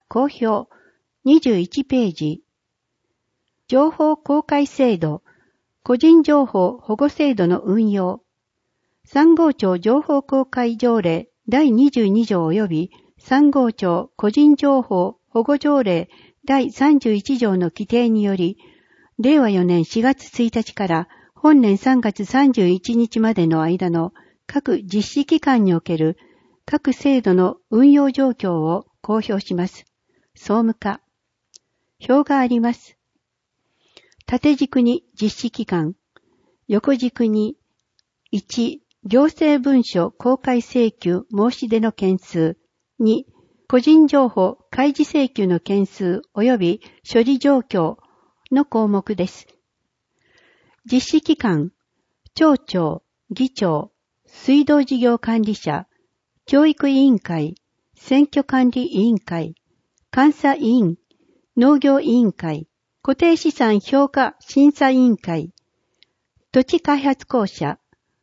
公表。21ページ。情報公開制度、個人情報保護制度の運用。3号庁情報公開条例第22条及び3号庁個人情報保護条例第31条の規定により、令和4年4月1日から本年3月31日までの間の各実施機関における各制度の運用状況を公表します。総務課。表があります。縦軸に実施機関、横軸に1、行政文書公開請求申し出の件数、2、個人情報開示請求の件数及び処理状況の項目です。実施機関、町長、議長、水道事業管理者、教育委員会、選挙管理委員会、監査委員、農業委員会、固定資産評価審査委員会、土地開発公社、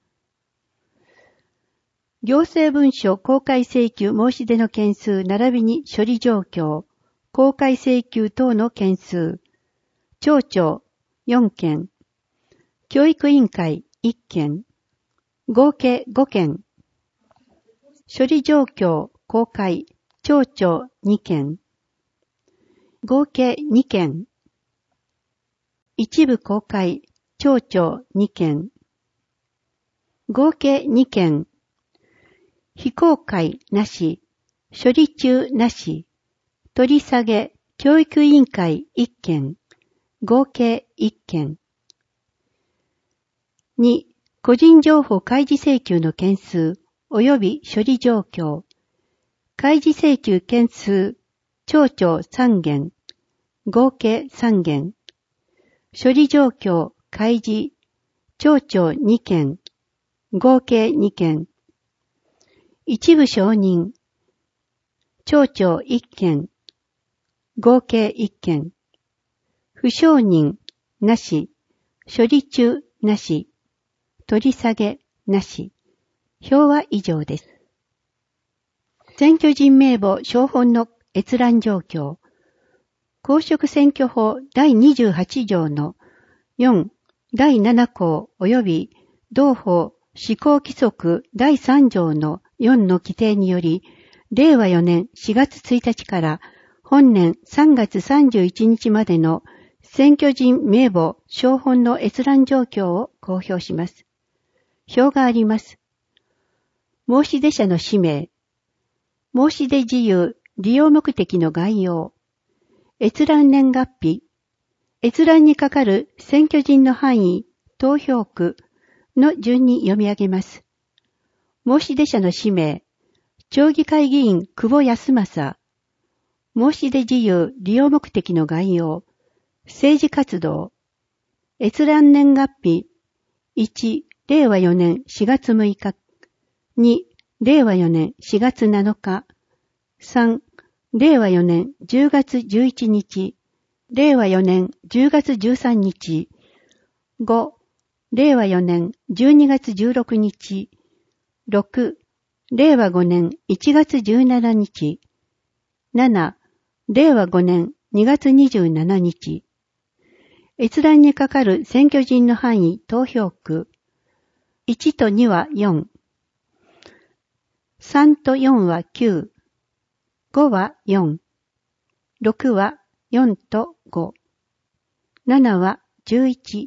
行政文書公開請求申し出の件数並びに処理状況、公開請求等の件数、町長4件、教育委員会1件、合計5件、処理状況公開、町長2件、合計2件、一部公開、町長2件、合計2件、非公開なし、処理中なし、取り下げ、教育委員会1件、合計1件。2、個人情報開示請求の件数及び処理状況。開示請求件数、町長3件、合計3件。処理状況、開示、町長2件、合計2件。一部承認、町長1件、合計1件。不承認、なし、処理中、なし、取り下げ、なし。表は以上です。選挙人名簿照本の閲覧状況。公職選挙法第28条の4、第7項及び同法施行規則第3条の4の規定により、令和4年4月1日から本年3月31日までの選挙人名簿照本の閲覧状況を公表します。表があります。申し出者の氏名、申し出事由、利用目的の概要、閲覧年月日、閲覧にかかる選挙人の範囲、投票区の順に読み上げます。申し出者の氏名、町議会議員久保康正、申し出事由、利用目的の概要、政治活動、閲覧年月日、1、令和4年4月6日、2、令和4年4月7日、3、令和4年10月11日、令和4年10月13日、5、令和4年12月16日、6、令和5年1月17日、7、令和5年2月27日。閲覧にかかる選挙人の範囲投票区。1と2は4。3と4は9。5は4。6は4と5。7は11。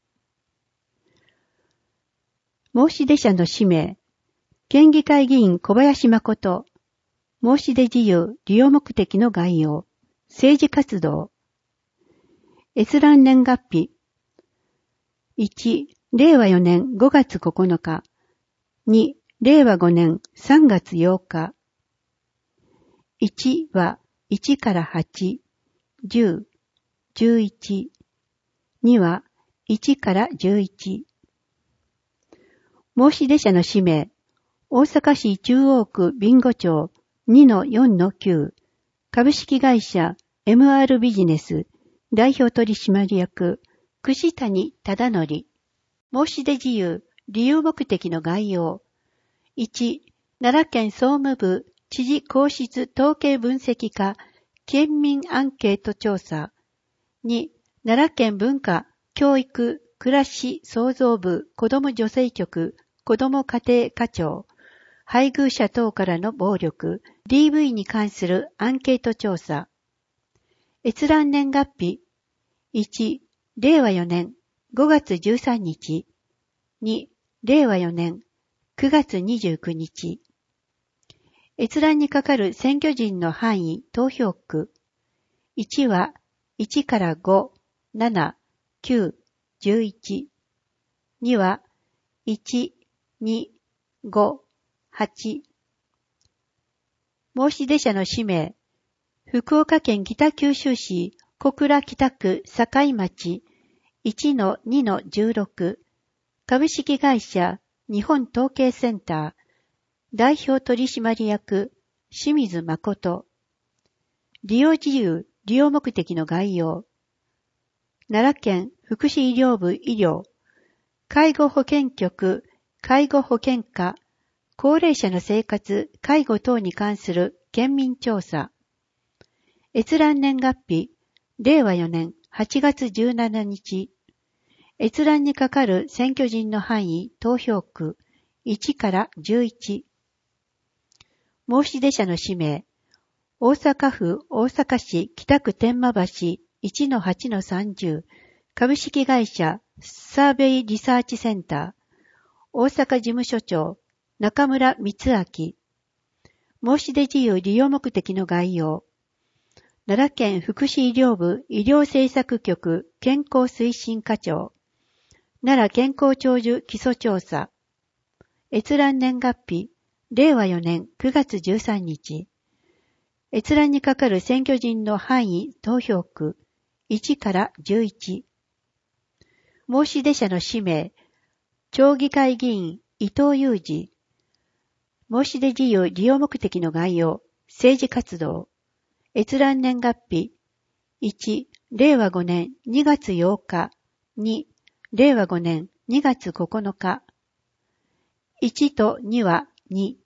申し出者の氏名。県議会議員小林誠。申し出事由、利用目的の概要。政治活動。閲覧年月日。1、令和4年5月9日。2、令和5年3月8日。1は1から8、10、11。2は1から11。申し出者の氏名。大阪市中央区備後町 2-4-9 株式会社 MR ビジネス代表取締役串谷忠則。申し出事由、利用目的の概要。1、奈良県総務部知事皇室統計分析課県民アンケート調査。2、奈良県文化、教育、暮らし創造部子ども女性局、子ども家庭課長、配偶者等からの暴力、DV に関するアンケート調査。閲覧年月日。1、令和4年5月13日。2、令和4年9月29日。閲覧にかかる選挙人の範囲投票区。1は1から5、7、9、11。2は1、2、5、8。申し出者の氏名。福岡県北九州市小倉北区境町 1-2-16 株式会社日本統計センター代表取締役清水誠。利用自由利用目的の概要。奈良県福祉医療部医療介護保険局介護保険課高齢者の生活介護等に関する県民調査。閲覧年月日、令和4年8月17日。閲覧にかかる選挙人の範囲投票区1から11。申し出者の氏名。大阪府大阪市北区天満橋 1-8-30 株式会社サーベイリサーチセンター大阪事務所長中村光明。申し出自由利用目的の概要。奈良県福祉医療部医療政策局健康推進課長。奈良健康長寿基礎調査。閲覧年月日、令和4年9月13日。閲覧にかかる選挙人の範囲投票区1から11。申し出者の氏名、町議会議員伊藤裕二。申し出自由利用目的の概要、政治活動。閲覧年月日。1、令和5年2月8日。2、令和5年2月9日。1と2は2。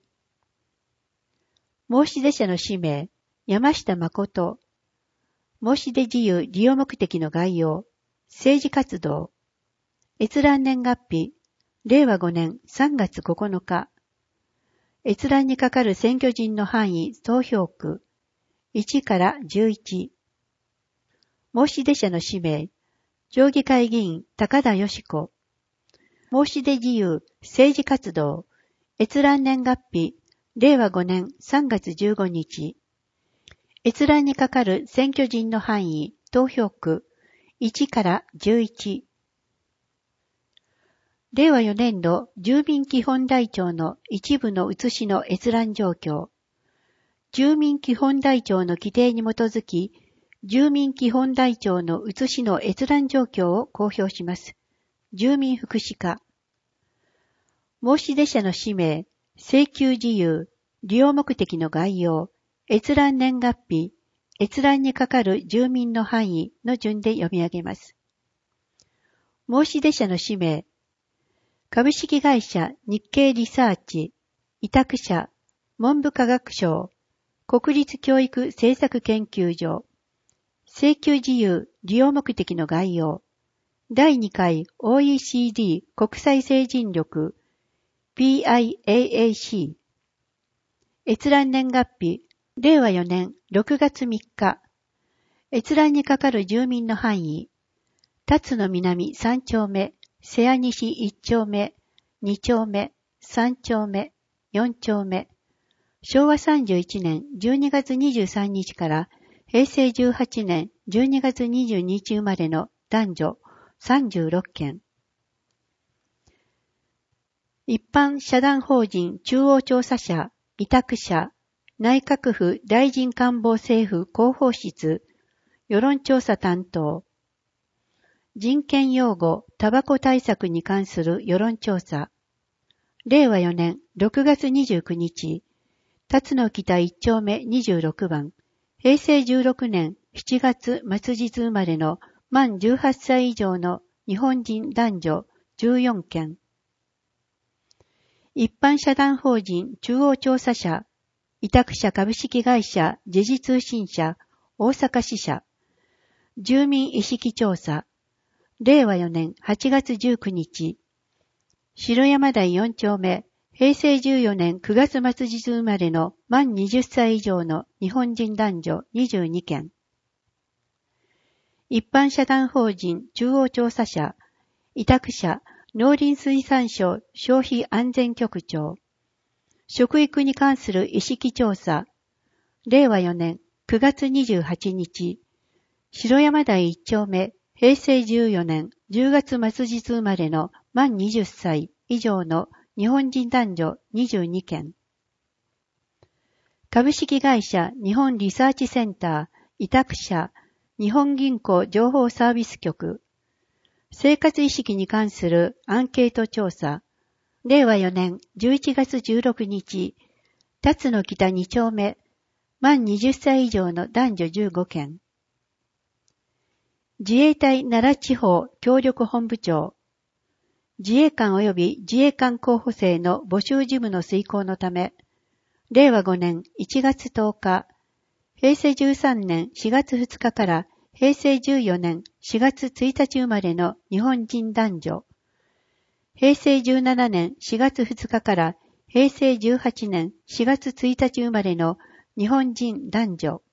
申し出者の氏名、山下誠。申し出自由利用目的の概要、政治活動。閲覧年月日、令和5年3月9日。閲覧にかかる選挙人の範囲投票区1から11。申し出者の氏名、町議会議員高田義子。申し出自由政治活動。閲覧年月日、令和5年3月15日。閲覧にかかる選挙人の範囲投票区1から11。令和4年度住民基本台帳の一部の写しの閲覧状況。住民基本台帳の規定に基づき、住民基本台帳の写しの閲覧状況を公表します。住民福祉課。申し出者の氏名、請求事由、利用目的の概要、閲覧年月日、閲覧にかかる住民の範囲の順で読み上げます。申し出者の氏名、株式会社日経リサーチ、委託者、文部科学省、国立教育政策研究所、請求自由利用目的の概要、第2回 OECD 国際成人力、PIAAC、閲覧年月日、令和4年6月3日、閲覧にかかる住民の範囲、辰野南3丁目、瀬谷西1丁目、2丁目、3丁目、4丁目、昭和31年12月23日から平成18年12月22日生まれの男女36件。一般社団法人中央調査者、委託者、内閣府大臣官房政府広報室、世論調査担当、人権擁護、タバコ対策に関する世論調査。令和4年6月29日、辰野北1丁目26番、平成16年7月末日生まれの満18歳以上の日本人男女14件。一般社団法人中央調査者、委託者株式会社時事通信社、 大阪支社。住民意識調査。令和4年8月19日。城山台4丁目、平成14年9月末日生まれの満20歳以上の日本人男女22件。一般社団法人中央調査者、委託者、農林水産省消費安全局長。食育に関する意識調査。令和4年9月28日。城山台1丁目、平成14年10月末日生まれの満20歳以上の日本人男女22件。株式会社日本リサーチセンター、委託者、日本銀行情報サービス局。生活意識に関するアンケート調査。令和4年11月16日。辰野北2丁目。満20歳以上の男女15件。自衛隊奈良地方協力本部長。自衛官及び自衛官候補生の募集事務の遂行のため、令和5年1月10日、平成13年4月2日から平成14年4月1日生まれの日本人男女、平成17年4月2日から平成18年4月1日生まれの日本人男女、